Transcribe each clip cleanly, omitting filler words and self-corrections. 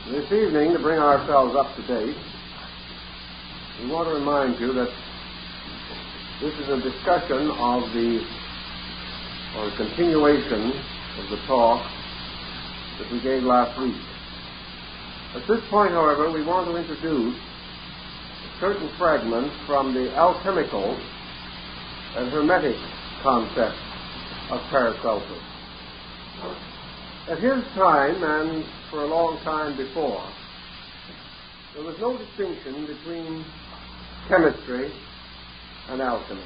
This evening, to bring ourselves up to date, we want to remind you that this is a discussion of or a continuation of the talk that we gave last week. At this point, however, we want to introduce certain fragments from the alchemical and hermetic concept of Paracelsus. At his time, and for a long time before, there was no distinction between chemistry and alchemy.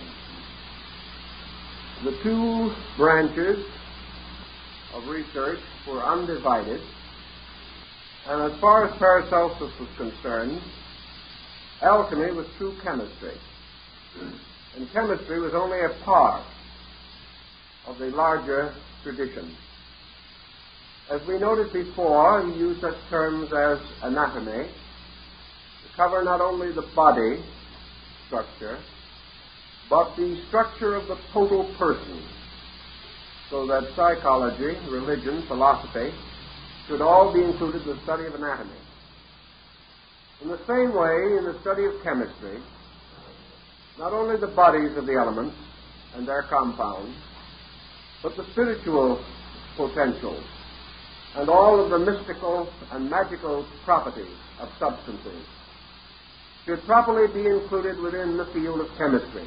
The two branches of research were undivided, and as far as Paracelsus was concerned, alchemy was true chemistry, and chemistry was only a part of the larger tradition. As we noted before, he used such terms as anatomy to cover not only the body structure, but the structure of the total person, so that psychology, religion, philosophy should all be included in the study of anatomy. In the same way, in the study of chemistry, not only the bodies of the elements and their compounds, but the spiritual potentials and all of the mystical and magical properties of substances should properly be included within the field of chemistry.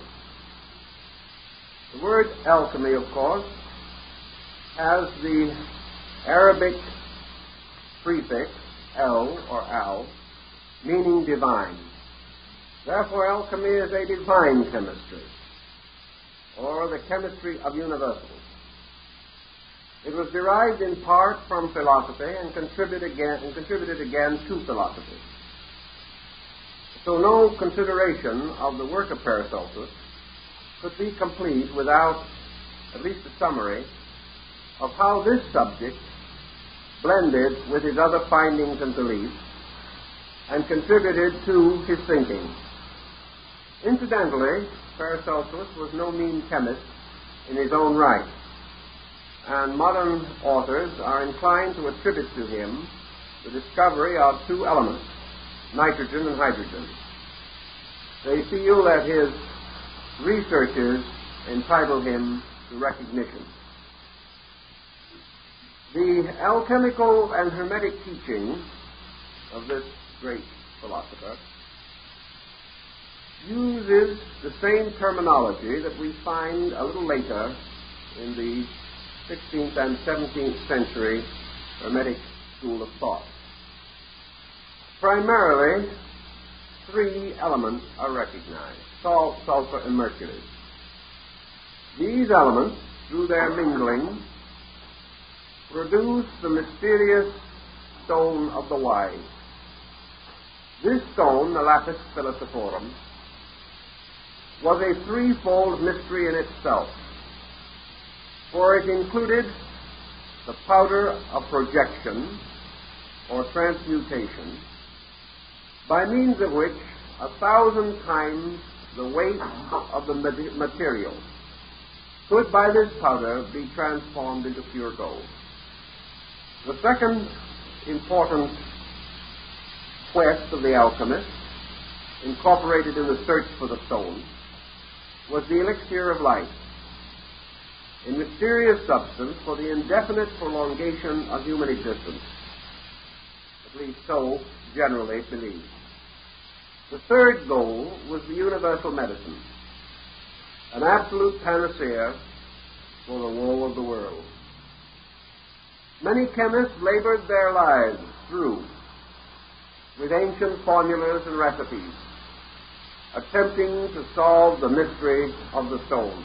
The word alchemy, of course, has the Arabic prefix el or al, meaning divine. Therefore, alchemy is a divine chemistry, or the chemistry of universals. It was derived in part from philosophy and contributed again to philosophy. So no consideration of the work of Paracelsus could be complete without at least a summary of how this subject blended with his other findings and beliefs and contributed to his thinking. Incidentally, Paracelsus was no mean chemist in his own right, and modern authors are inclined to attribute to him the discovery of two elements, nitrogen and hydrogen. They feel that his researches entitle him to recognition. The alchemical and hermetic teaching of this great philosopher uses the same terminology that we find a little later in the 16th and 17th century Hermetic school of thought. Primarily, three elements are recognized: salt, sulfur, and mercury. These elements, through their mingling, produce the mysterious stone of the wise. This stone, the lapis philosophorum, was a threefold mystery in itself, for it included the powder of projection or transmutation, by means of which 1,000 times the weight of the material could by this powder be transformed into pure gold. The second important quest of the alchemist, incorporated in the search for the stone, was the elixir of life, a mysterious substance for the indefinite prolongation of human existence. At least so generally believed. The third goal was the universal medicine, an absolute panacea for the woe of the world. Many chemists labored their lives through with ancient formulas and recipes, attempting to solve the mystery of the stone.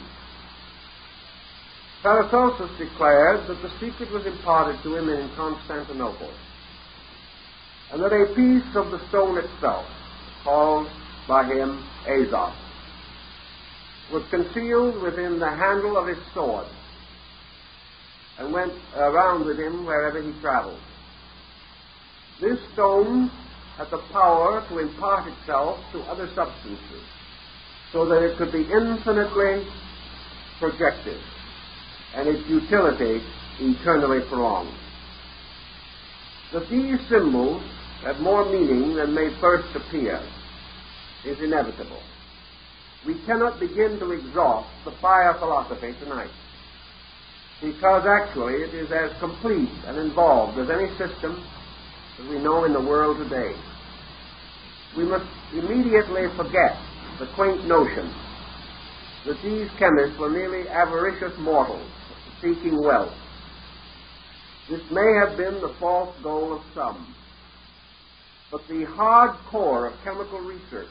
Paracelsus declared that the secret was imparted to him in Constantinople, and that a piece of the stone itself, called by him Azoth, was concealed within the handle of his sword and went around with him wherever he traveled. This stone had the power to impart itself to other substances so that it could be infinitely projected and its utility eternally prolonged. That these symbols have more meaning than may first appear is inevitable. We cannot begin to exhaust the fire philosophy tonight, because actually it is as complete and involved as any system that we know in the world today. We must immediately forget the quaint notion that these chemists were merely avaricious mortals seeking wealth. This may have been the false goal of some, but the hard core of chemical research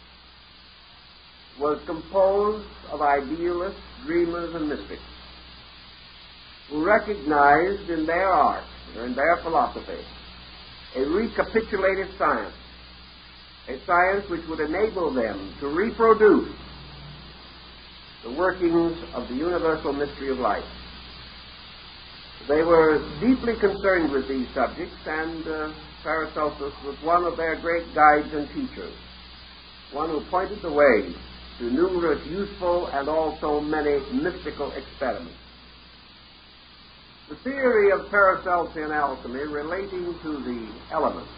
was composed of idealists, dreamers, and mystics who recognized in their art, or in their philosophy, a recapitulative science, a science which would enable them to reproduce the workings of the universal mystery of life. They were deeply concerned with these subjects, and Paracelsus was one of their great guides and teachers, one who pointed the way to numerous useful and also many mystical experiments. The theory of Paracelsian alchemy relating to the elements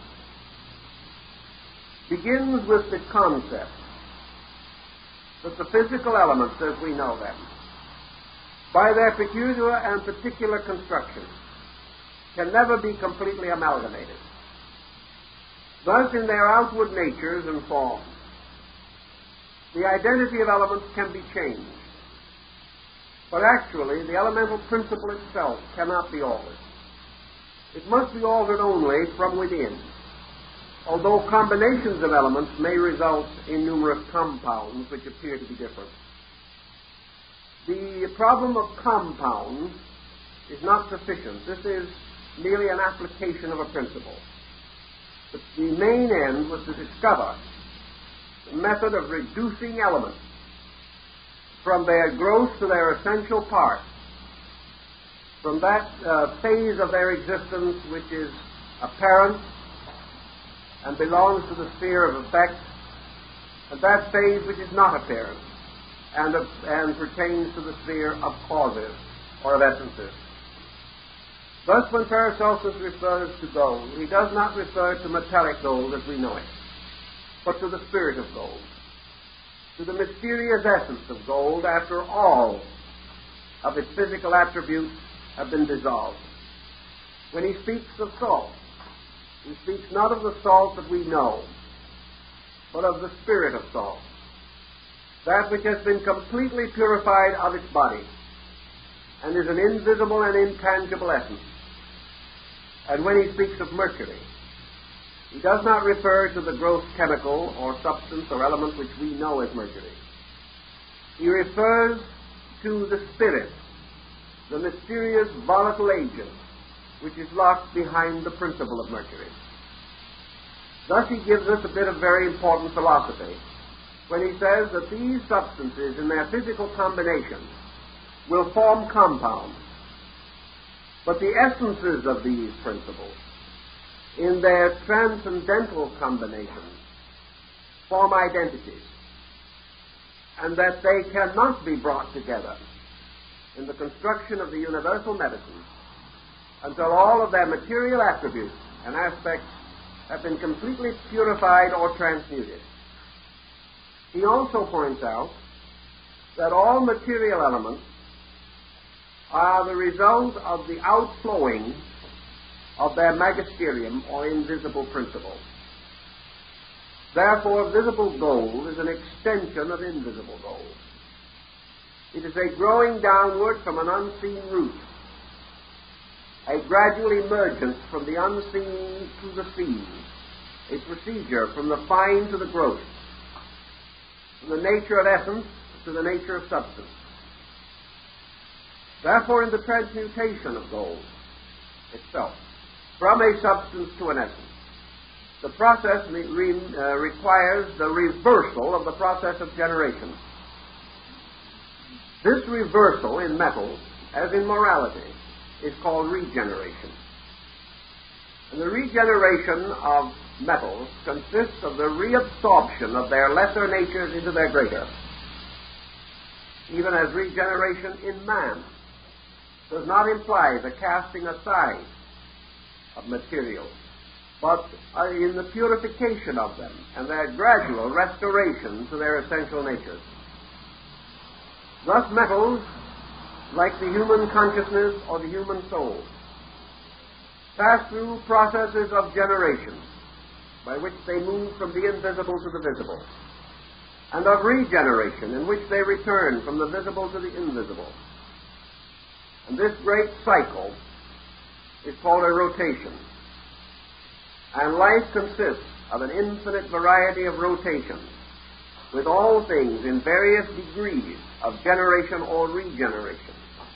begins with the concept that the physical elements as we know them, by their peculiar and particular construction, can never be completely amalgamated. Thus, in their outward natures and forms, the identity of elements can be changed, but actually the elemental principle itself cannot be altered. It must be altered only from within, although combinations of elements may result in numerous compounds which appear to be different. The problem of compounds is not sufficient. This is merely an application of a principle. But the main end was to discover the method of reducing elements from their gross to their essential parts, from that phase of their existence which is apparent and belongs to the sphere of effect, and that phase which is not apparent and pertains to the sphere of causes or of essences. Thus, when Paracelsus refers to gold, he does not refer to metallic gold as we know it, but to the spirit of gold, to the mysterious essence of gold after all of its physical attributes have been dissolved. When he speaks of salt, he speaks not of the salt that we know, but of the spirit of salt, that which has been completely purified of its body and is an invisible and intangible essence. And when he speaks of mercury, he does not refer to the gross chemical or substance or element which we know as mercury. He refers to the spirit, the mysterious volatile agent which is locked behind the principle of mercury. Thus he gives us a bit of very important philosophy when he says that these substances in their physical combination will form compounds, but the essences of these principles in their transcendental combinations form identities, and that they cannot be brought together in the construction of the universal medicine until all of their material attributes and aspects have been completely purified or transmuted. He also points out that all material elements are the result of the outflowing of their magisterium or invisible principle. Therefore, visible gold is an extension of invisible gold. It is a growing downward from an unseen root, a gradual emergence from the unseen to the seen, a procedure from the fine to the gross, from the nature of essence to the nature of substance. Therefore, in the transmutation of gold itself, from a substance to an essence, the process requires the reversal of the process of generation. This reversal in metals, as in morality, is called regeneration. And the regeneration of metals consists of the reabsorption of their lesser natures into their greater, even as regeneration in man does not imply the casting aside of material, but in the purification of them and their gradual restoration to their essential natures. Thus metals, like the human consciousness or the human soul, pass through processes of generation by which they move from the invisible to the visible, and of regeneration in which they return from the visible to the invisible. And this great cycle is called a rotation. And life consists of an infinite variety of rotations, with all things in various degrees of generation or regeneration.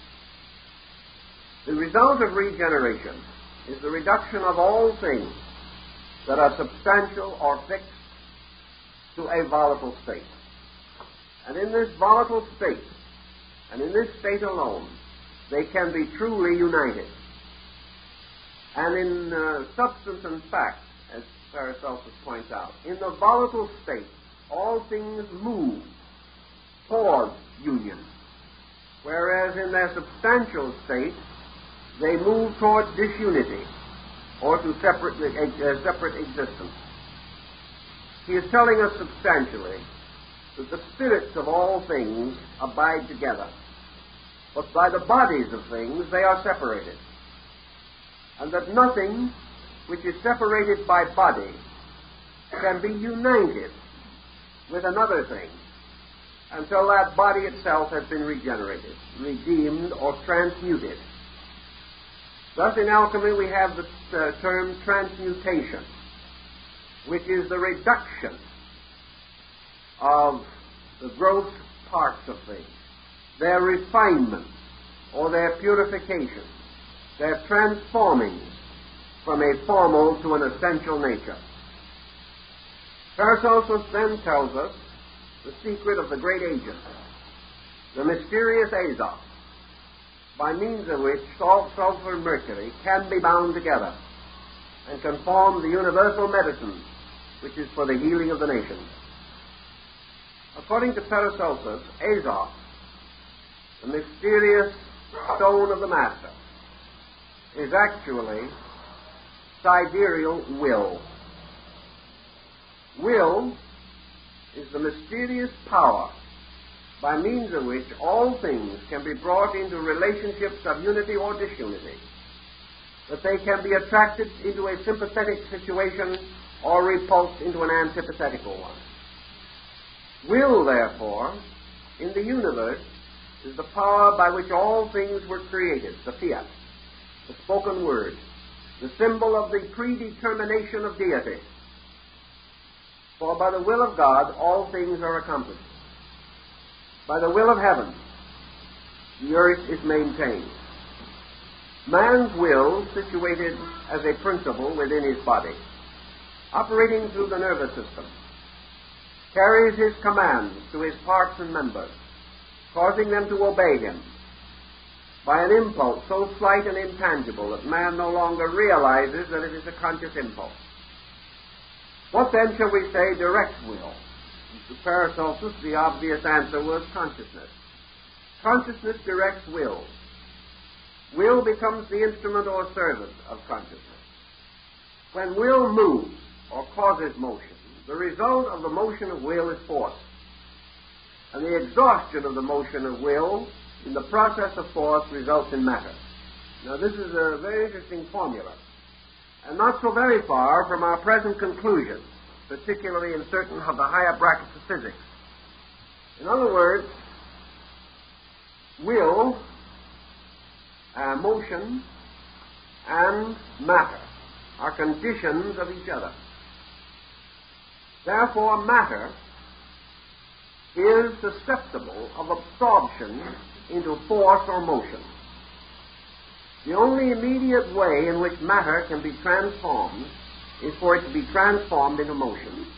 The result of regeneration is the reduction of all things that are substantial or fixed to a volatile state. And in this volatile state, and in this state alone, they can be truly united. And in substance and fact, as Paracelsus points out, in the volatile state, all things move towards union, whereas in their substantial state, they move towards disunity or to separate existence. He is telling us substantially that the spirits of all things abide together, but by the bodies of things they are separated, and that nothing which is separated by body can be united with another thing until that body itself has been regenerated, redeemed, or transmuted. Thus in alchemy we have the term transmutation, which is the reduction of the gross parts of things, their refinement or their purification, their transforming from a formal to an essential nature. Paracelsus then tells us the secret of the great agent, the mysterious azoth, by means of which salt, sulfur, and mercury can be bound together and can form the universal medicine which is for the healing of the nations. According to Paracelsus, azoth, the mysterious stone of the master, is actually sidereal will. Will is the mysterious power by means of which all things can be brought into relationships of unity or disunity, that they can be attracted into a sympathetic situation or repulsed into an antithetical one. Will, therefore, in the universe is the power by which all things were created, the fiat, the spoken word, the symbol of the predetermination of deity. For by the will of God all things are accomplished. By the will of heaven the earth is maintained. Man's will, situated as a principle within his body, operating through the nervous system, carries his commands to his parts and members, causing them to obey him by an impulse so slight and intangible that man no longer realizes that it is a conscious impulse. What then shall we say directs will? To Paracelsus, the obvious answer was consciousness. Consciousness directs will. Will becomes the instrument or servant of consciousness. When will moves or causes motion, the result of the motion of will is force. And the exhaustion of the motion of will in the process of force results in matter. Now this is a very interesting formula, and not so very far from our present conclusions, particularly in certain of the higher brackets of physics. In other words, will, motion, and matter are conditions of each other. Therefore, matter is susceptible of absorption into force or motion. The only immediate way in which matter can be transformed is for it to be transformed into motion.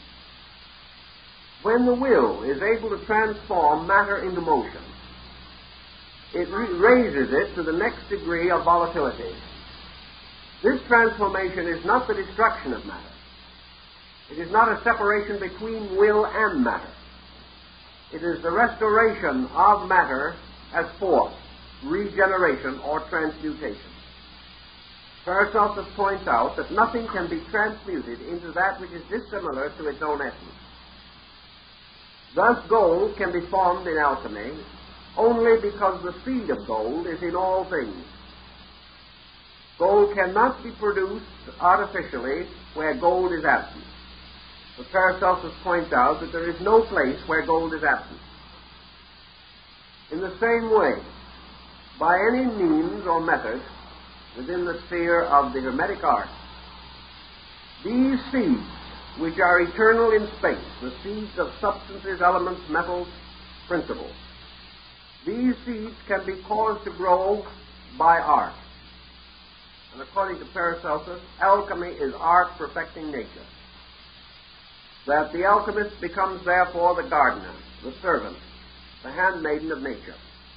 When the will is able to transform matter into motion, it raises it to the next degree of volatility. This transformation is not the destruction of matter. It is not a separation between will and matter. It is the restoration of matter as force, regeneration, or transmutation. Paracelsus points out that nothing can be transmuted into that which is dissimilar to its own essence. Thus gold can be formed in alchemy only because the seed of gold is in all things. Gold cannot be produced artificially where gold is absent. But Paracelsus points out that there is no place where gold is absent. In the same way, by any means or method within the sphere of the Hermetic art, these seeds, which are eternal in space, the seeds of substances, elements, metals, principles, these seeds can be caused to grow by art. And according to Paracelsus, alchemy is art perfecting nature. That the alchemist becomes therefore the gardener, the servant, the handmaiden of nature,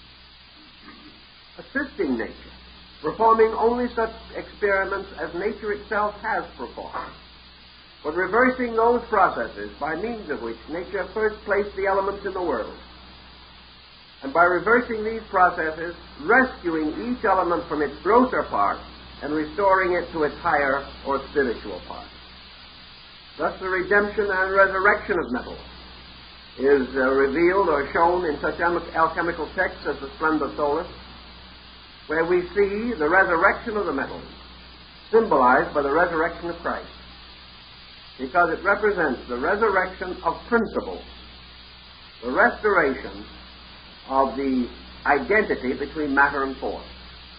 assisting nature, performing only such experiments as nature itself has performed, but reversing those processes by means of which nature first placed the elements in the world, and by reversing these processes, rescuing each element from its grosser part and restoring it to its higher or spiritual part. Thus the redemption and resurrection of metals is revealed or shown in such alchemical texts as the Splendor Solis, where we see the resurrection of the metals symbolized by the resurrection of Christ, because it represents the resurrection of principles, the restoration of the identity between matter and force.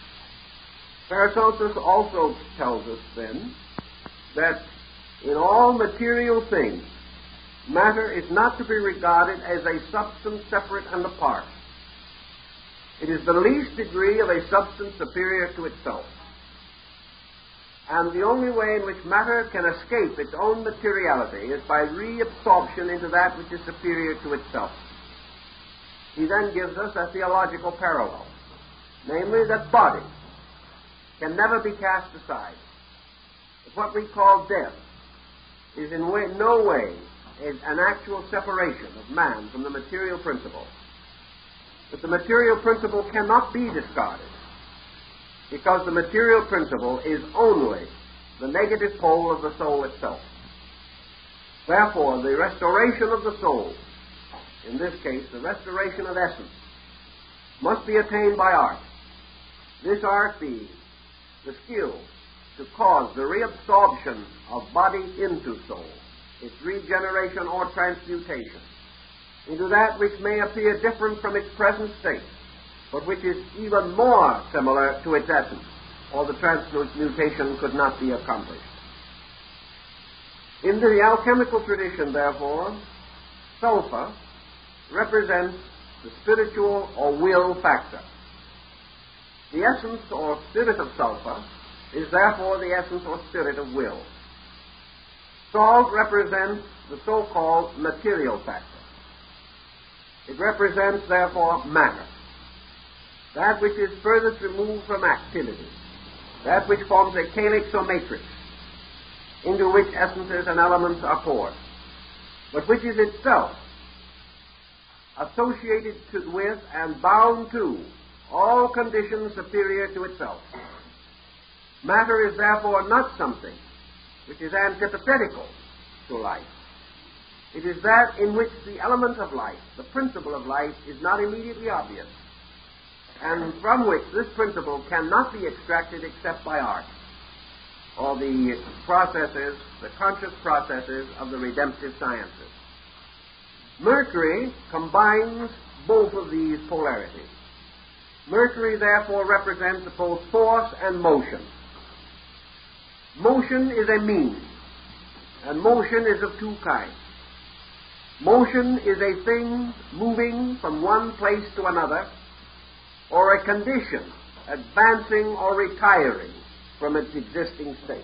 Paracelsus also tells us then that in all material things, matter is not to be regarded as a substance separate and apart. It is the least degree of a substance superior to itself. And the only way in which matter can escape its own materiality is by reabsorption into that which is superior to itself. He then gives us a theological parallel, namely that body can never be cast aside. But what we call death is in no way an actual separation of man from the material principle. But the material principle cannot be discarded, because the material principle is only the negative pole of the soul itself. Therefore, the restoration of the soul, in this case, the restoration of essence, must be attained by art. This art being the skill to cause the reabsorption of body into soul, its regeneration or transmutation, into that which may appear different from its present state, but which is even more similar to its essence, or the transmutation could not be accomplished. In the alchemical tradition, therefore, sulfur represents the spiritual or will factor. The essence or spirit of sulfur is therefore the essence or spirit of will. Salt represents the so-called material factor. It represents, therefore, matter, that which is furthest removed from activity, that which forms a calyx or matrix, into which essences and elements are poured, but which is itself associated with and bound to all conditions superior to itself. Matter is therefore not something which is antithetical to life. It is that in which the element of life, the principle of life, is not immediately obvious, and from which this principle cannot be extracted except by art, or the processes, the conscious processes of the redemptive sciences. Mercury combines both of these polarities. Mercury, therefore, represents both force and motion. Motion is a means, and motion is of two kinds. Motion is a thing moving from one place to another, or a condition advancing or retiring from its existing state.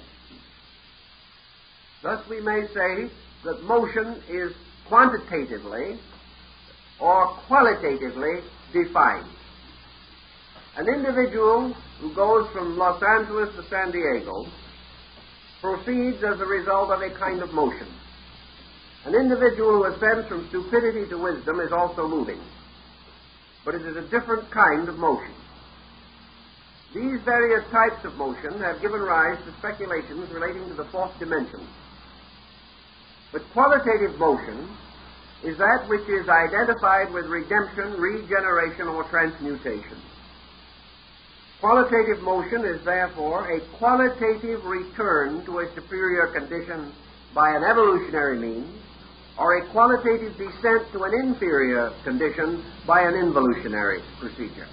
Thus we may say that motion is quantitatively or qualitatively defined. An individual who goes from Los Angeles to San Diego proceeds as a result of a kind of motion. An individual who ascends from stupidity to wisdom is also moving, but it is a different kind of motion. These various types of motion have given rise to speculations relating to the fourth dimension. But qualitative motion is that which is identified with redemption, regeneration, or transmutation. Qualitative motion is therefore a qualitative return to a superior condition by an evolutionary means, or a qualitative descent to an inferior condition by an involutionary procedure.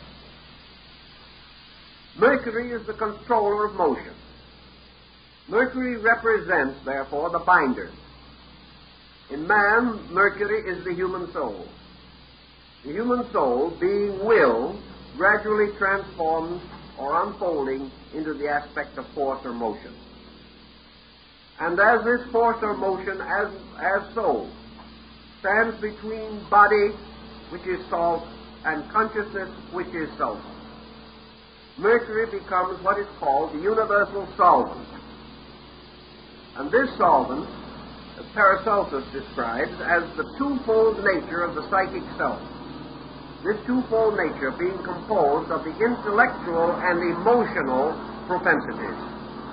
Mercury is the controller of motion. Mercury represents, therefore, the binder. In man, Mercury is the human soul. The human soul, being will, gradually transforms or unfolding into the aspect of force or motion. And as this force or motion, as soul, stands between body, which is salt, and consciousness, which is sulfur, Mercury becomes what is called the universal solvent. And this solvent, as Paracelsus describes, as the twofold nature of the psychic self. This twofold nature being composed of the intellectual and emotional propensities.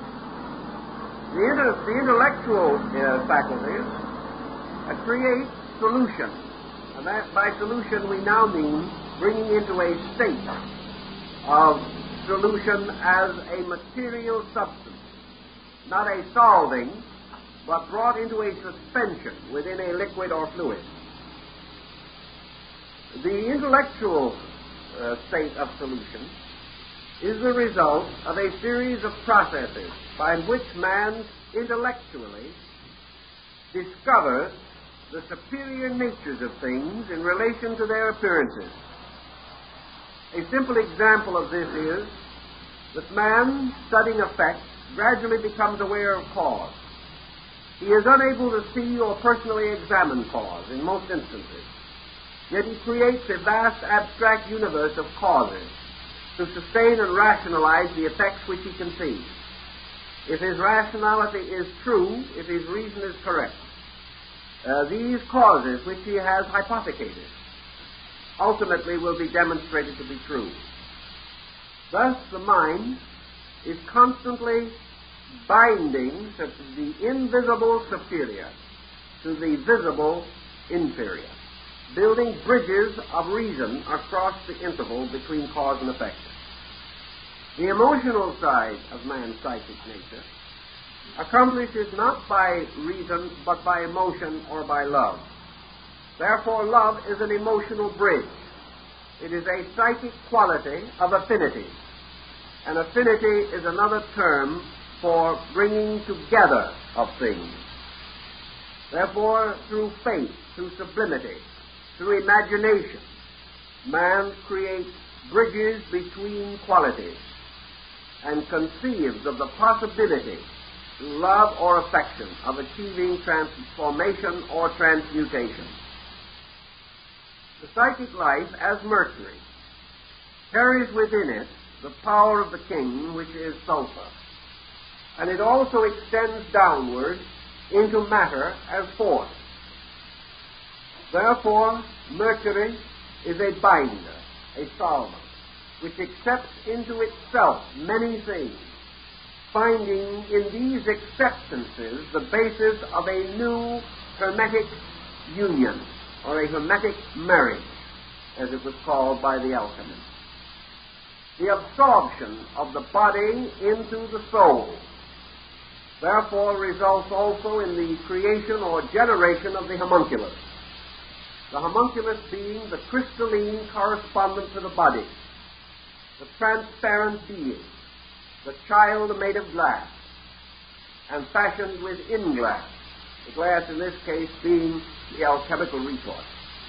The intellectual faculties create solution. And that, by solution, we now mean bringing into a state of solution as a material substance, not a solving, but brought into a suspension within a liquid or fluid. The intellectual state of solution is the result of a series of processes by which man intellectually discovers the superior natures of things in relation to their appearances. A simple example of this is that man, studying effects, gradually becomes aware of cause. He is unable to see or personally examine cause in most instances, yet he creates a vast abstract universe of causes to sustain and rationalize the effects which he can see. If his rationality is true, if his reason is correct, these causes which he has hypothecated ultimately will be demonstrated to be true. Thus, the mind is constantly binding the invisible superior to the visible inferior, building bridges of reason across the interval between cause and effect. The emotional side of man's psychic nature accomplishes not by reason, but by emotion or by love. Therefore, love is an emotional bridge. It is a psychic quality of affinity. And affinity is another term for bringing together of things. Therefore, through faith, through sublimity, through imagination, man creates bridges between qualities and conceives of the possibility, through love or affection, of achieving transformation or transmutation. The psychic life, as Mercury, carries within it the power of the king, which is sulfur, and it also extends downward into matter as force. Therefore, Mercury is a binder, a solvent, which accepts into itself many things, finding in these acceptances the basis of a new hermetic union, or a hermetic marriage, as it was called by the alchemists. The absorption of the body into the soul, therefore, results also in the creation or generation of the homunculus. The homunculus being the crystalline correspondent to the body, the transparent being, the child made of glass, and fashioned within glass, the glass in this case being the alchemical retort.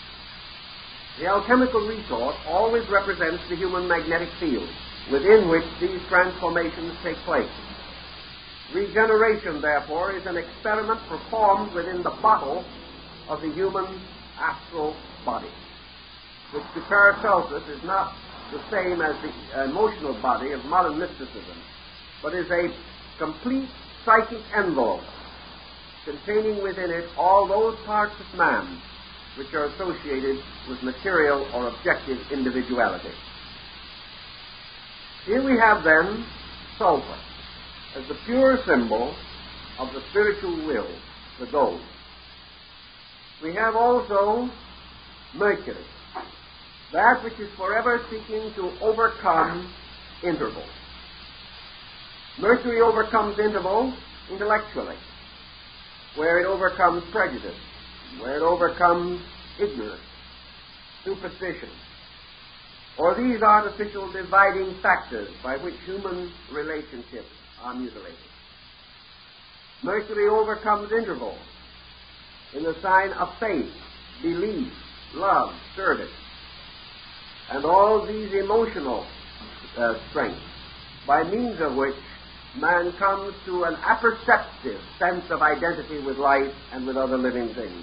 The alchemical retort always represents the human magnetic field, within which these transformations take place. Regeneration, therefore, is an experiment performed within the bottle of the human astral body, which to Paracelsus is not the same as the emotional body of modern mysticism, but is a complete psychic envelope containing within it all those parts of man which are associated with material or objective individuality. Here we have then sulfur as the pure symbol of the spiritual will, the goal. We have also mercury, that which is forever seeking to overcome interval. Mercury overcomes interval intellectually, where it overcomes prejudice, where it overcomes ignorance, superstition, or these artificial dividing factors by which human relationships are mutilated. Mercury overcomes interval in the sign of faith, belief, love, service, and all these emotional strengths, by means of which man comes to an apperceptive sense of identity with life and with other living things.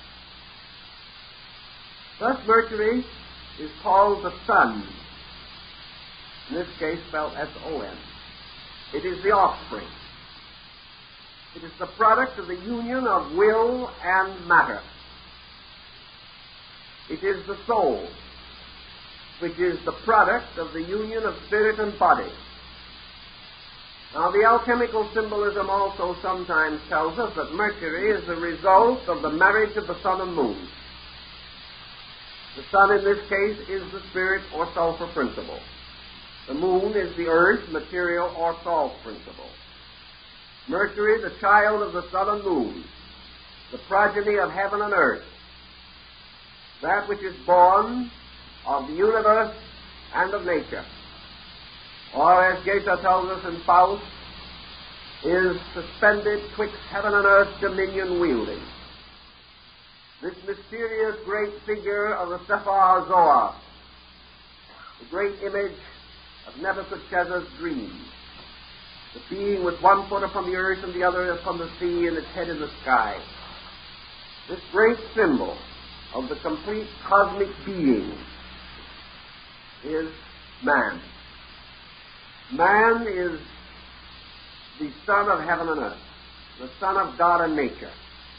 Thus Mercury is called the sun, in this case spelled S-O-N. It is the offspring. It is the product of the union of will and matter. It is the soul, which is the product of the union of spirit and body. Now, the alchemical symbolism also sometimes tells us that Mercury is the result of the marriage of the sun and moon. The sun, in this case, is the spirit or sulfur principle. The moon is the earth, material, or salt principle. Mercury, the child of the sun and moon, the progeny of heaven and earth, that which is born of the universe and of nature, or as Goethe tells us in Faust, is suspended twixt heaven and earth, dominion wielding. This mysterious great figure of the Sephar Zohar, the great image of Nebuchadnezzar's dream, the being with one foot upon the earth and the other upon the sea and its head in the sky. This great symbol of the complete cosmic being is man. Man is the son of heaven and earth, the son of God and nature.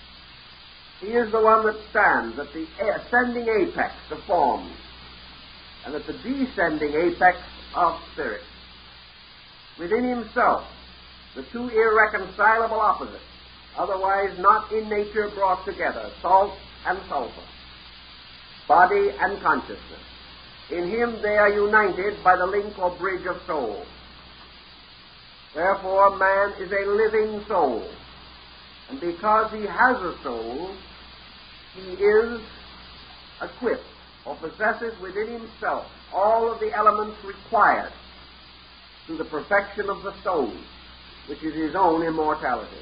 He is the one that stands at the ascending apex of form and at the descending apex of spirit. Within himself, the two irreconcilable opposites, otherwise not in nature brought together, salt and sulfur, body and consciousness. In him they are united by the link or bridge of soul. Therefore, man is a living soul. And because he has a soul, he is equipped or possesses within himself all of the elements required to the perfection of the soul, which is his own immortality.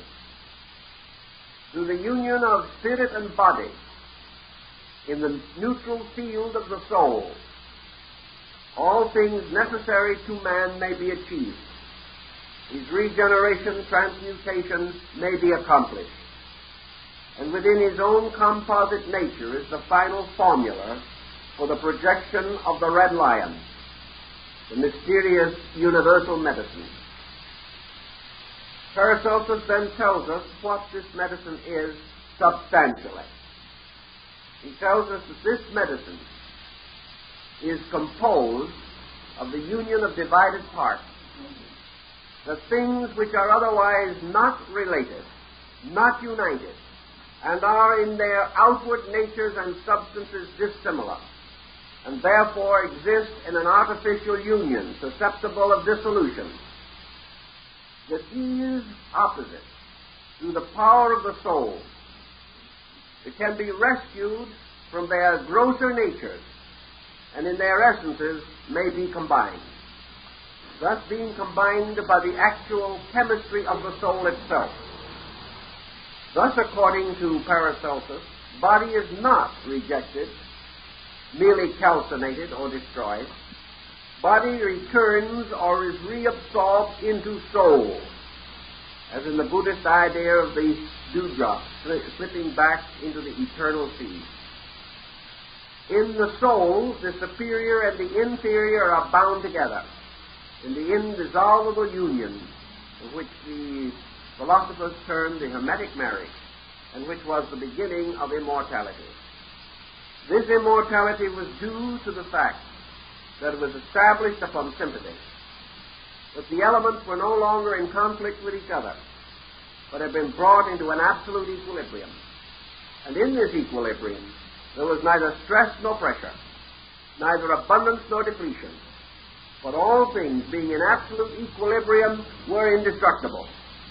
Through the union of spirit and body in the neutral field of the soul, all things necessary to man may be achieved. His regeneration, transmutation may be accomplished. And within his own composite nature is the final formula for the projection of the red lion, the mysterious universal medicine. Paracelsus then tells us what this medicine is substantially. He tells us that this medicine is composed of the union of divided parts, the things which are otherwise not related, not united, and are in their outward natures and substances dissimilar, and therefore exist in an artificial union susceptible of dissolution, that these opposites, through the power of the soul, it can be rescued from their grosser natures, and in their essences may be combined, thus being combined by the actual chemistry of the soul itself. Thus, according to Paracelsus, body is not rejected, merely calcinated or destroyed. Body returns or is reabsorbed into soul, as in the Buddhist idea of the dewdrop slipping back into the eternal sea. In the soul, the superior and the inferior are bound together in the indissoluble union, which the philosophers termed the Hermetic marriage, and which was the beginning of immortality. This immortality was due to the fact that it was established upon sympathy, that the elements were no longer in conflict with each other, but had been brought into an absolute equilibrium. And in this equilibrium, there was neither stress nor pressure, neither abundance nor depletion, but all things, being in absolute equilibrium, were indestructible.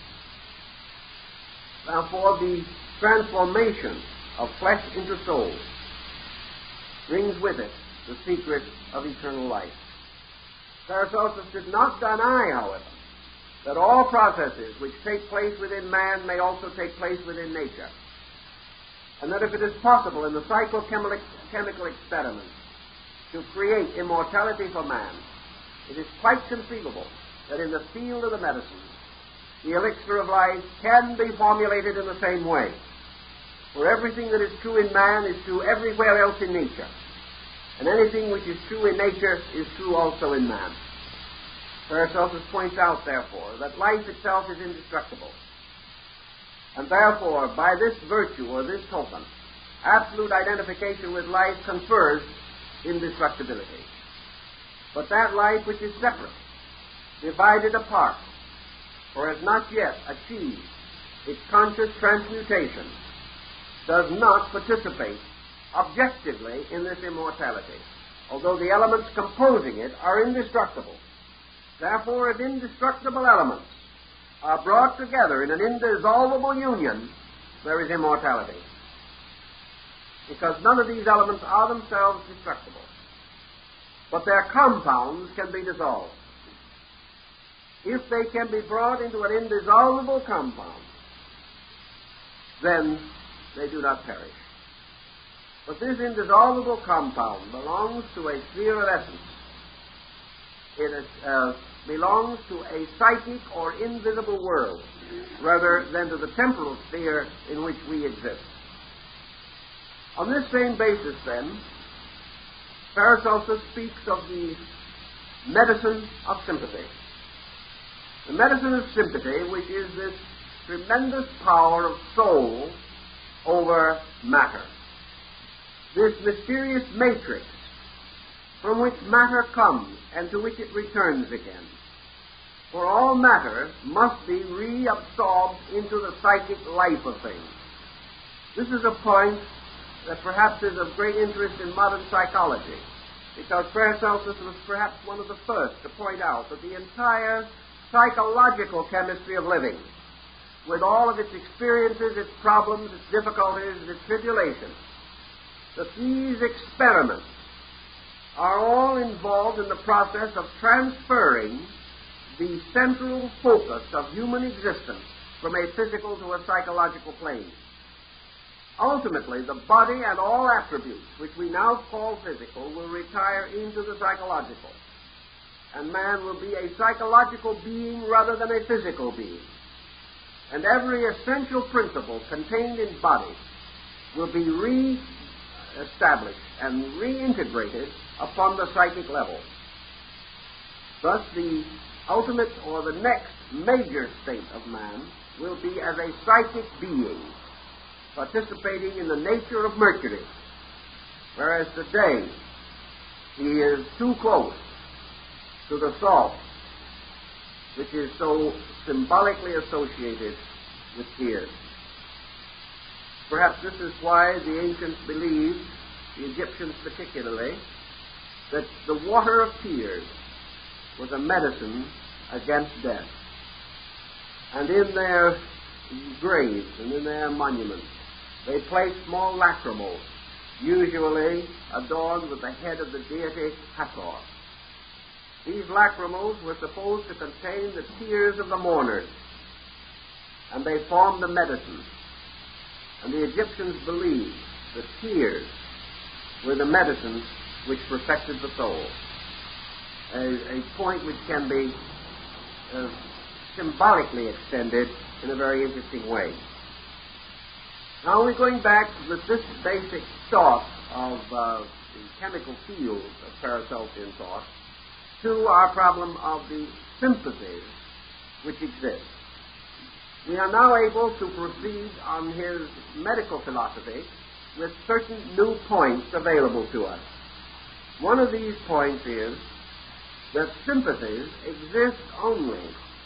Therefore, the transformation of flesh into soul brings with it the secret of eternal life. Paracelsus did not deny, however, that all processes which take place within man may also take place within nature, and that if it is possible in the psychochemical experiment to create immortality for man, it is quite conceivable that in the field of the medicine, the elixir of life can be formulated in the same way. For everything that is true in man is true everywhere else in nature. And anything which is true in nature is true also in man. Paracelsus points out, therefore, that life itself is indestructible. And therefore, by this virtue or this token, absolute identification with life confers indestructibility. But that life which is separate, divided apart, or has not yet achieved its conscious transmutation, does not participate objectively in this immortality, although the elements composing it are indestructible. Therefore, if indestructible elements are brought together in an indissoluble union, there is immortality. Because none of these elements are themselves destructible, but their compounds can be dissolved. If they can be brought into an indissoluble compound, then they do not perish. But this indissoluble compound belongs to a sphere of essence. It belongs to a psychic or invisible world, rather than to the temporal sphere in which we exist. On this same basis, then, Paracelsus speaks of the medicine of sympathy. The medicine of sympathy, which is this tremendous power of soul over matter. This mysterious matrix from which matter comes and to which it returns again. For all matter must be reabsorbed into the psychic life of things. This is a point that perhaps is of great interest in modern psychology, because Paracelsus was perhaps one of the first to point out that the entire psychological chemistry of living, with all of its experiences, its problems, its difficulties, its tribulations, that these experiments are all involved in the process of transferring the central focus of human existence from a physical to a psychological plane. Ultimately, the body and all attributes which we now call physical will retire into the psychological, and man will be a psychological being rather than a physical being. And every essential principle contained in body will be re-established and reintegrated upon the psychic level. Thus, the ultimate or the next major state of man will be as a psychic being, participating in the nature of Mercury, whereas today he is too close to the salt, which is so symbolically associated with tears. Perhaps this is why the ancients believed, the Egyptians particularly, that the water of tears was a medicine against death. And in their graves and in their monuments, they placed small lacrimals, usually adorned with the head of the deity Hathor. These lacrimals were supposed to contain the tears of the mourners, and they formed the medicine. And the Egyptians believed that tears were the medicine which perfected the soul. A point which can be symbolically extended in a very interesting way. Now we're going back with this basic thought of the chemical field of Paracelsian thought to our problem of the sympathies which exist. We are now able to proceed on his medical philosophy with certain new points available to us. One of these points is that sympathies exist only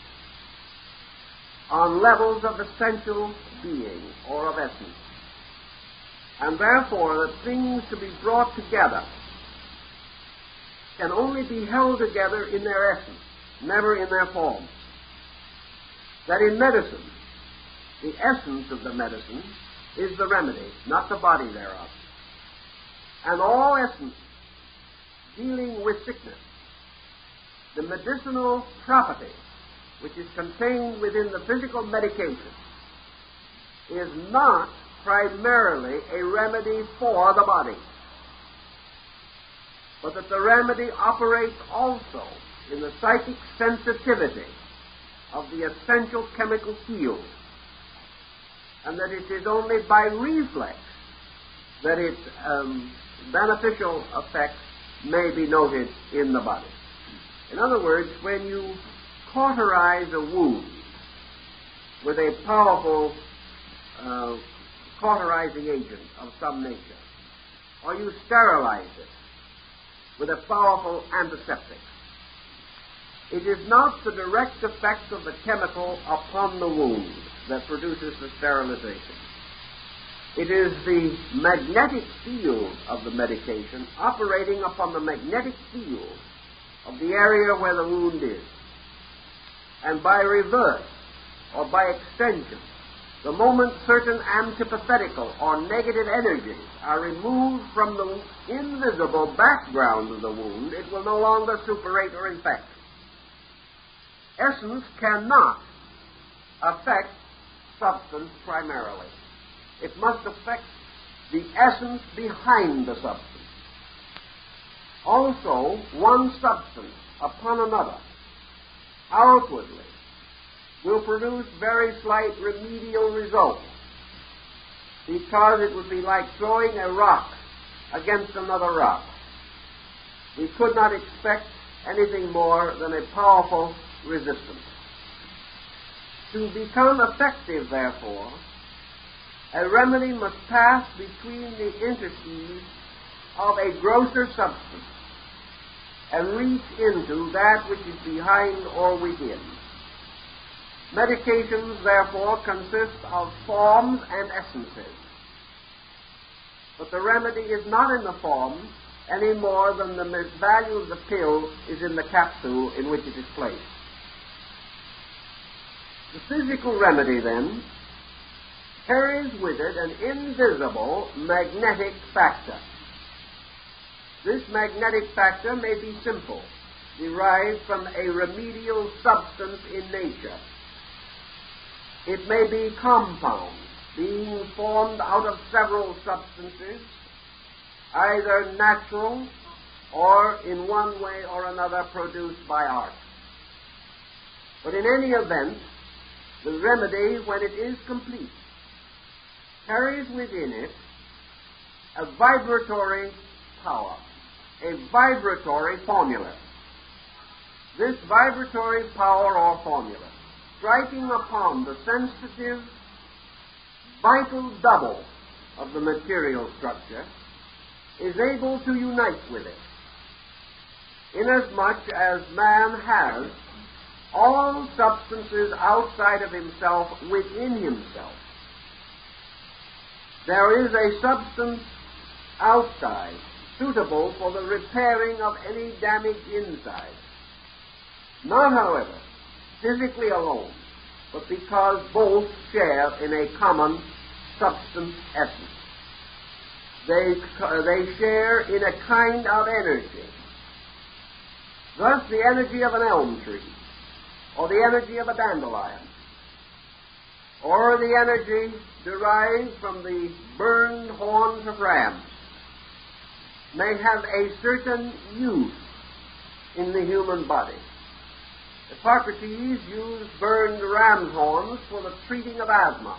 on levels of essential being or of essence, and therefore that things to be brought together can only be held together in their essence, never in their form. That in medicine, the essence of the medicine is the remedy, not the body thereof. And all essence dealing with sickness, the medicinal property which is contained within the physical medication, is not primarily a remedy for the body, but that the remedy operates also in the psychic sensitivity of the essential chemical field, and that it is only by reflex that its beneficial effects may be noted in the body. In other words, when you cauterize a wound with a powerful cauterizing agent of some nature, or you sterilize it with a powerful antiseptic, it is not the direct effect of the chemical upon the wound that produces the sterilization. It is the magnetic field of the medication operating upon the magnetic field of the area where the wound is. And by reverse, or by extension, the moment certain antipathetical or negative energies are removed from the invisible background of the wound, it will no longer suppurate or infect. Essence cannot affect substance primarily. It must affect the essence behind the substance. Also, one substance upon another, outwardly, will produce very slight remedial results, because it would be like throwing a rock against another rock. We could not expect anything more than a powerful resistance. To become effective, therefore, a remedy must pass between the interstices of a grosser substance and reach into that which is behind or within. Medications, therefore, consist of forms and essences. But the remedy is not in the form any more than the value of the pill is in the capsule in which it is placed. The physical remedy, then, carries with it an invisible magnetic factor. This magnetic factor may be simple, derived from a remedial substance in nature. It may be compound, being formed out of several substances, either natural or in one way or another produced by art. But in any event, the remedy, when it is complete, carries within it a vibratory power, a vibratory formula. This vibratory power or formula, striking upon the sensitive, vital double of the material structure, is able to unite with it, inasmuch as man has all substances outside of himself within himself. There is a substance outside suitable for the repairing of any damage inside. Not, however, physically alone, but because both share in a common substance essence. They share in a kind of energy. Thus, the energy of an elm tree, or the energy of a dandelion, or the energy derived from the burned horns of rams, may have a certain use in the human body. Hippocrates used burned ram's horns for the treating of asthma.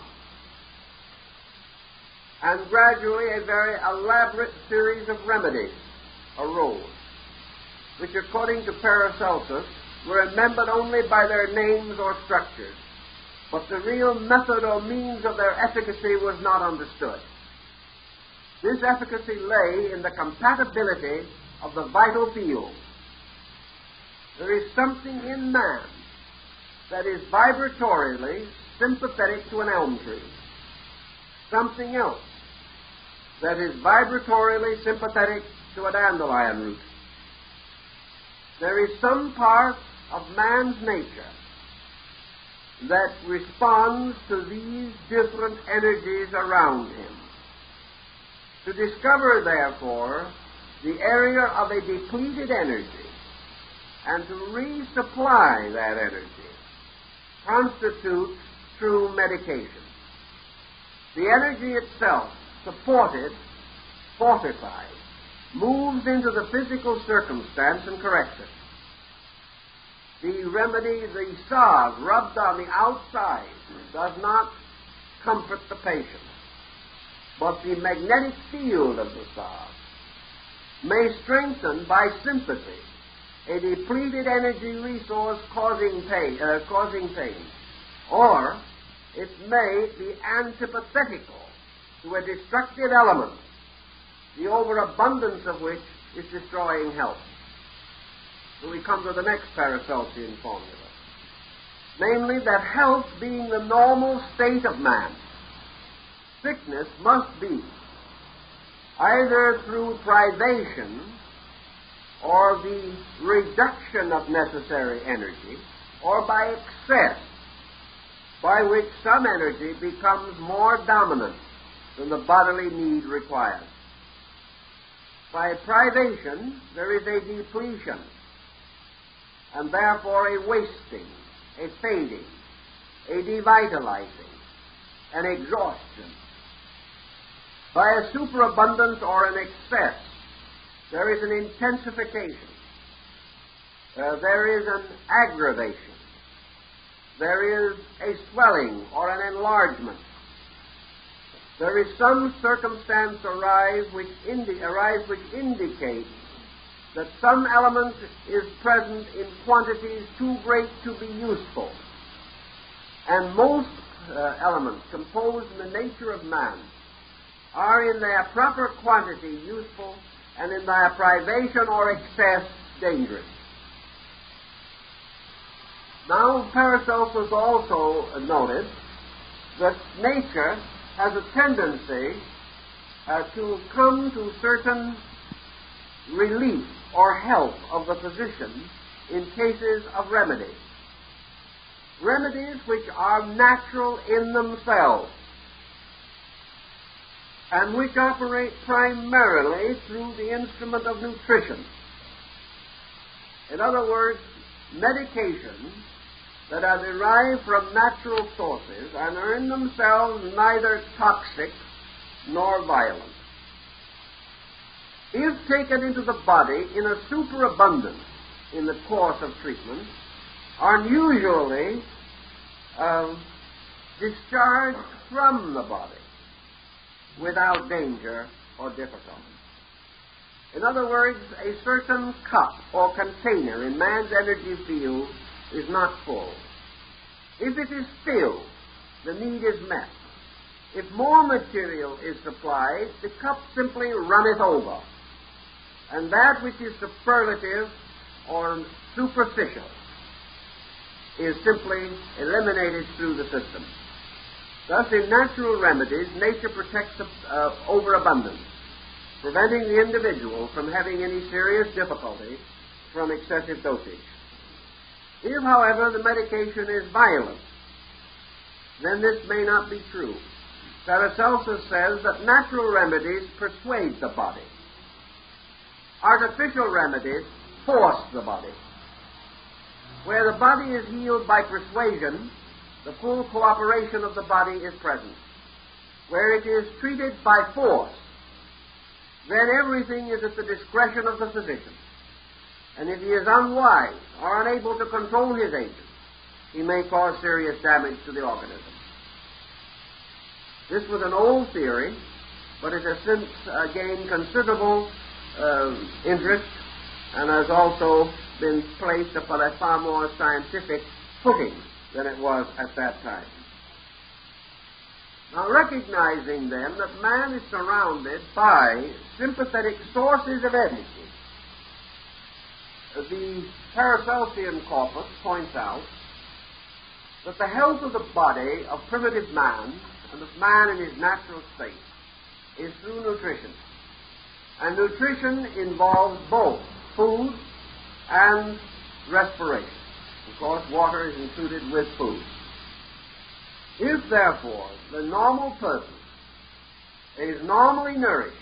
And gradually a very elaborate series of remedies arose, which, according to Paracelsus, were remembered only by their names or structures, but the real method or means of their efficacy was not understood. This efficacy lay in the compatibility of the vital field. there is something in man that is vibratorily sympathetic to an elm tree. Something else that is vibratorily sympathetic to a dandelion root. There is some part of man's nature that responds to these different energies around him. To discover, therefore, the area of a depleted energy and to resupply that energy constitutes true medication. The energy itself, supported, fortified, moves into the physical circumstance and corrects it. The remedy, the salve rubbed on the outside, does not comfort the patient, but the magnetic field of the salve may strengthen by sympathy a depleted energy resource causing pain, or it may be antithetical to a destructive element, the overabundance of which is destroying health. So we come to the next Paracelsian formula, namely that health being the normal state of man, sickness must be either through privation or the reduction of necessary energy, or by excess, by which some energy becomes more dominant than the bodily need requires. By privation, there is a depletion, and therefore a wasting, a fading, a devitalizing, an exhaustion. By a superabundance or an excess, there is an intensification. There is an aggravation. There is a swelling or an enlargement. There is some circumstance arise which indicates that some element is present in quantities too great to be useful. And most elements composed in the nature of man are in their proper quantity useful, and in their privation or excess dangerous. Now, Paracelsus also noted that nature has a tendency to come to certain relief or help of the physician in cases of remedy. Remedies which are natural in themselves and which operate primarily through the instrument of nutrition. In other words, medications that are derived from natural sources and are in themselves neither toxic nor violent, if taken into the body in a superabundance in the course of treatment, are usually discharged from the body without danger or difficulty. In other words, a certain cup or container in man's energy field is not full. If it is filled, the need is met. If more material is supplied, the cup simply runneth over, and that which is superlative or superficial is simply eliminated through the system. Thus, in natural remedies, nature protects overabundance, preventing the individual from having any serious difficulty from excessive dosage. If, however, the medication is violent, then this may not be true. Paracelsus says that natural remedies persuade the body. Artificial remedies force the body. Where the body is healed by persuasion, the full cooperation of the body is present. Where it is treated by force, then everything is at the discretion of the physician. And if he is unwise or unable to control his agent, he may cause serious damage to the organism. This was an old theory, but it has since gained considerable interest and has also been placed upon a far more scientific footing than it was at that time. Now, recognizing then that man is surrounded by sympathetic sources of energy, the Paracelsian corpus points out that the health of the body of primitive man and of man in his natural state is through nutrition. And nutrition involves both food and respiration. Of course, water is included with food. If, therefore, the normal person is normally nourished,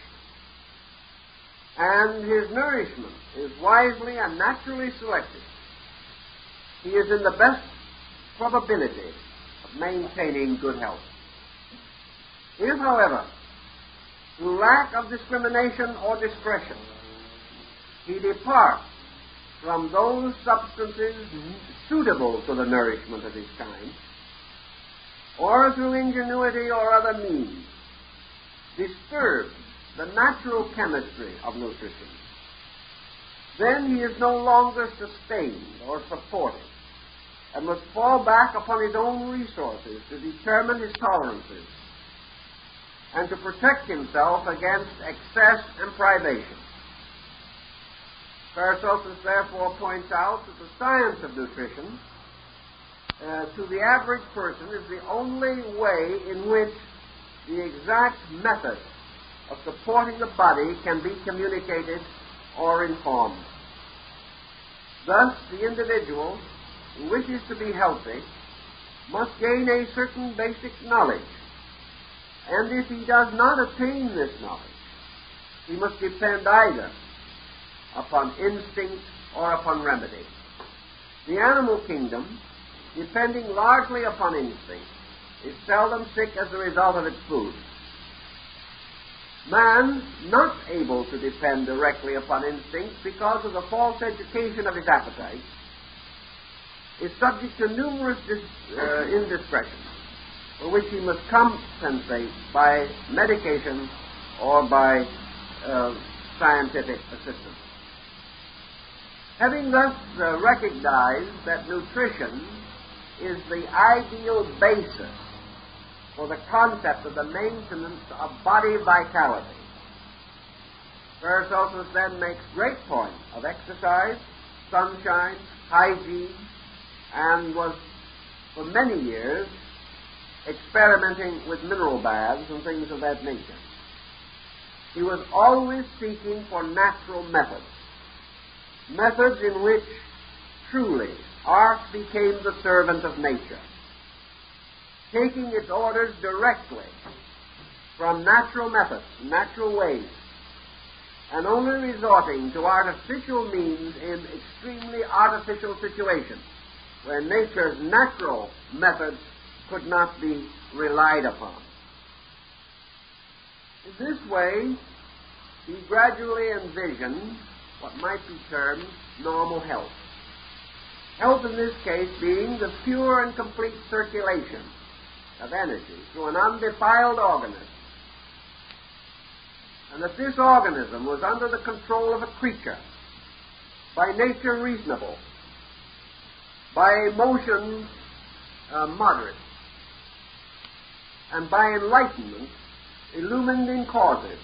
and his nourishment is wisely and naturally selected, he is in the best probability of maintaining good health. If, however, through lack of discrimination or discretion, he departs from those substances suitable to the nourishment of his kind, or through ingenuity or other means, disturbs the natural chemistry of nutrition, then he is no longer sustained or supported, and must fall back upon his own resources to determine his tolerances and to protect himself against excess and privation. Paracelsus therefore points out that the science of nutrition to the average person is the only way in which the exact method of supporting the body can be communicated or informed. Thus, the individual who wishes to be healthy must gain a certain basic knowledge, and if he does not attain this knowledge, he must depend either upon instinct or upon remedy. The animal kingdom, depending largely upon instinct, is seldom sick as a result of its food. Man, not able to depend directly upon instinct because of the false education of his appetite, is subject to numerous indiscretions for which he must compensate by medication or by scientific assistance. Having thus recognized that nutrition is the ideal basis for the concept of the maintenance of body vitality, Paracelsus then makes great point of exercise, sunshine, hygiene, and was for many years experimenting with mineral baths and things of that nature. He was always seeking for natural methods, methods in which truly art became the servant of nature, taking its orders directly from natural methods, natural ways, and only resorting to artificial means in extremely artificial situations where nature's natural methods could not be relied upon. In this way, he gradually envisioned what might be termed normal health. Health in this case being the pure and complete circulation of energy through an undefiled organism, and that this organism was under the control of a creature, by nature reasonable, by emotions moderate, and by enlightenment illumined in causes,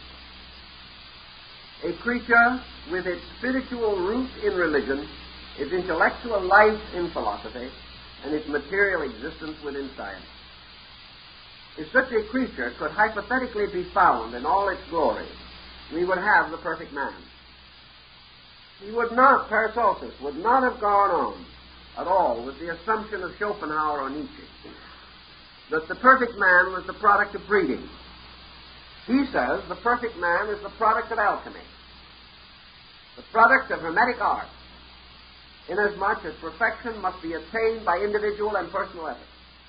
a creature with its spiritual root in religion, its intellectual life in philosophy, and its material existence within science. If such a creature could hypothetically be found in all its glory, we would have the perfect man. He would not, Paracelsus, would not have gone on at all with the assumption of Schopenhauer or Nietzsche that the perfect man was the product of breeding. He says the perfect man is the product of alchemy, the product of hermetic art, inasmuch as perfection must be attained by individual and personal effort.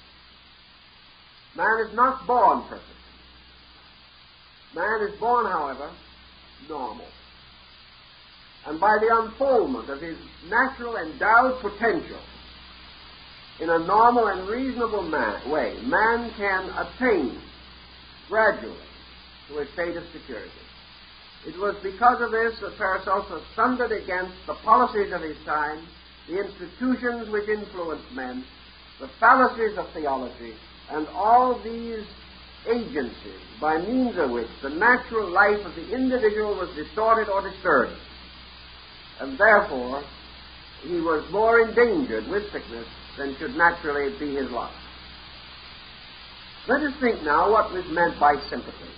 Man is not born perfect. Man is born, however, normal. And by the unfoldment of his natural endowed potential in a normal and reasonable way, man can attain gradually to a state of security. It was because of this that Paracelsus thundered against the policies of his time, the institutions which influenced men, the fallacies of theology, and all these agencies by means of which the natural life of the individual was distorted or disturbed. And therefore, he was more endangered with sickness than should naturally be his lot. Let us think now what was meant by sympathy.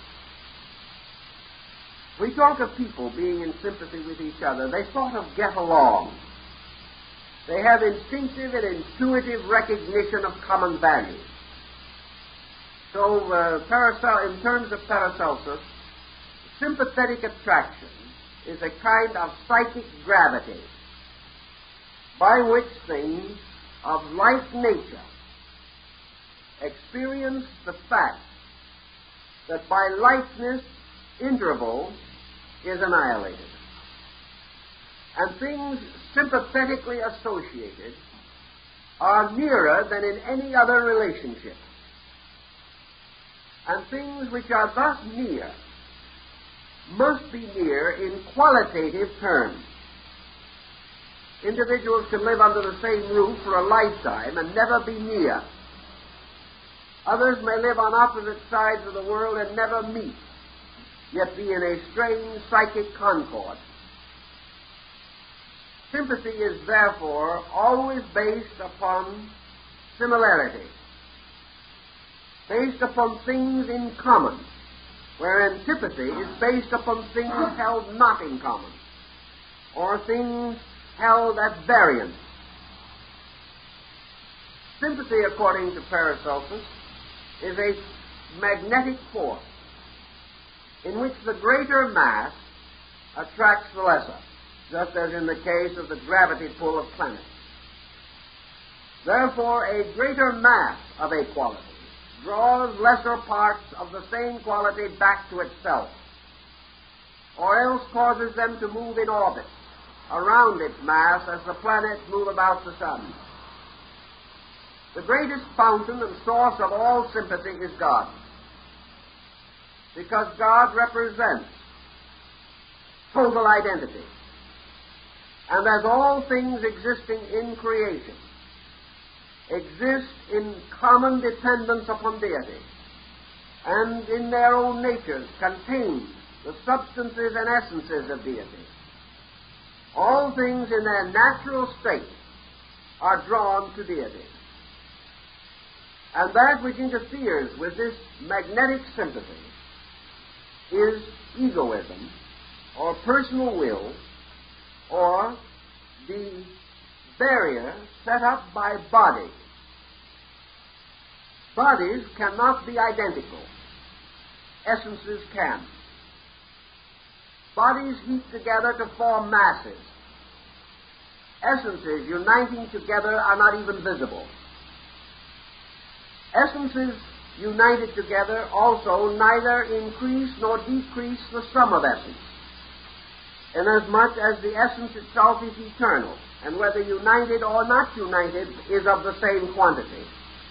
We talk of people being in sympathy with each other. They sort of get along. They have instinctive and intuitive recognition of common values. So, in terms of Paracelsus, sympathetic attraction is a kind of psychic gravity by which things of like nature experience the fact that by likeness interval is annihilated. And things sympathetically associated are nearer than in any other relationship. And things which are thus near must be near in qualitative terms. Individuals can live under the same roof for a lifetime and never be near. Others may live on opposite sides of the world and never meet, yet be in a strange psychic concord. Sympathy is therefore always based upon similarity, based upon things in common, where antipathy is based upon things held not in common, or things held at variance. Sympathy, according to Paracelsus, is a magnetic force in which the greater mass attracts the lesser, just as in the case of the gravity pull of planets. Therefore, a greater mass of a quality draws lesser parts of the same quality back to itself, or else causes them to move in orbit around its mass as the planets move about the sun. The greatest fountain and source of all sympathy is God, because God represents total identity. And as all things existing in creation exist in common dependence upon deity, and in their own natures contain the substances and essences of deity, all things in their natural state are drawn to deity. And that which interferes with this magnetic sympathy is egoism, or personal will, or the barrier set up by bodies. Bodies cannot be identical. Essences can. Bodies heap together to form masses. Essences uniting together are not even visible. Essences united together also neither increase nor decrease the sum of essence, inasmuch as the essence itself is eternal, and whether united or not united is of the same quantity.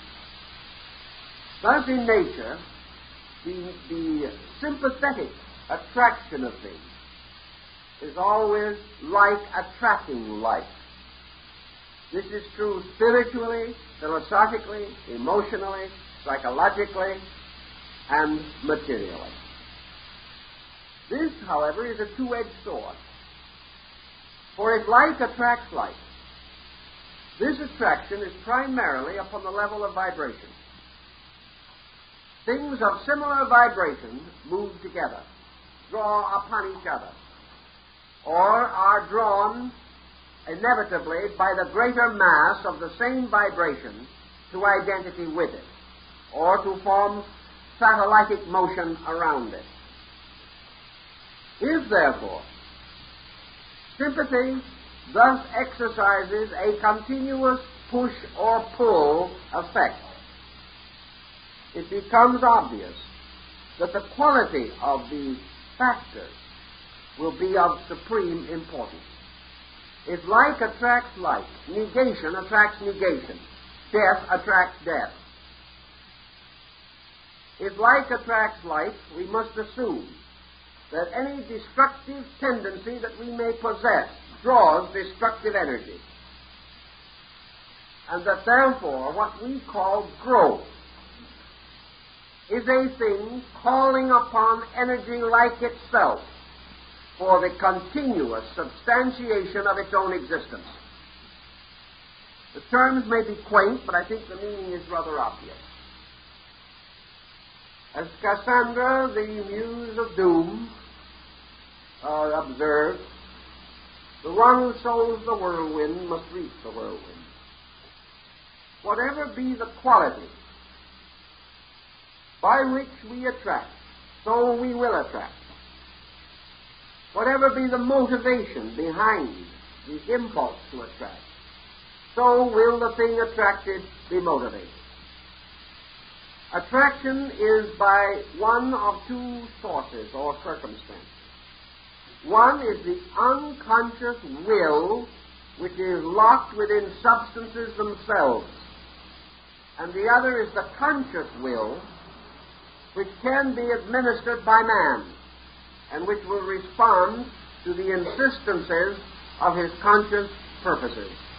Thus in nature, the sympathetic attraction of things is always like attracting like. This is true spiritually, philosophically, emotionally, psychologically, and materially. This, however, is a two-edged sword. For if like attracts like, this attraction is primarily upon the level of vibration. Things of similar vibration move together, draw upon each other, or are drawn inevitably by the greater mass of the same vibration to identity with it, or to form satellitic motion around it. If, therefore, sympathy thus exercises a continuous push or pull effect, it becomes obvious that the quality of the factors will be of supreme importance. If like attracts like, negation attracts negation, death attracts death. If like attracts like, we must assume that any destructive tendency that we may possess draws destructive energy, and that therefore what we call growth is a thing calling upon energy like itself for the continuous substantiation of its own existence. The terms may be quaint, but I think the meaning is rather obvious. As Cassandra, the muse of doom, observed, the one who sows the whirlwind must reap the whirlwind. Whatever be the quality by which we attract, so we will attract. Whatever be the motivation behind the impulse to attract, so will the thing attracted be motivated. Attraction is by one of two sources or circumstances. One is the unconscious will, which is locked within substances themselves, and the other is the conscious will, which can be administered by man, and which will respond to the insistences of his conscious purposes.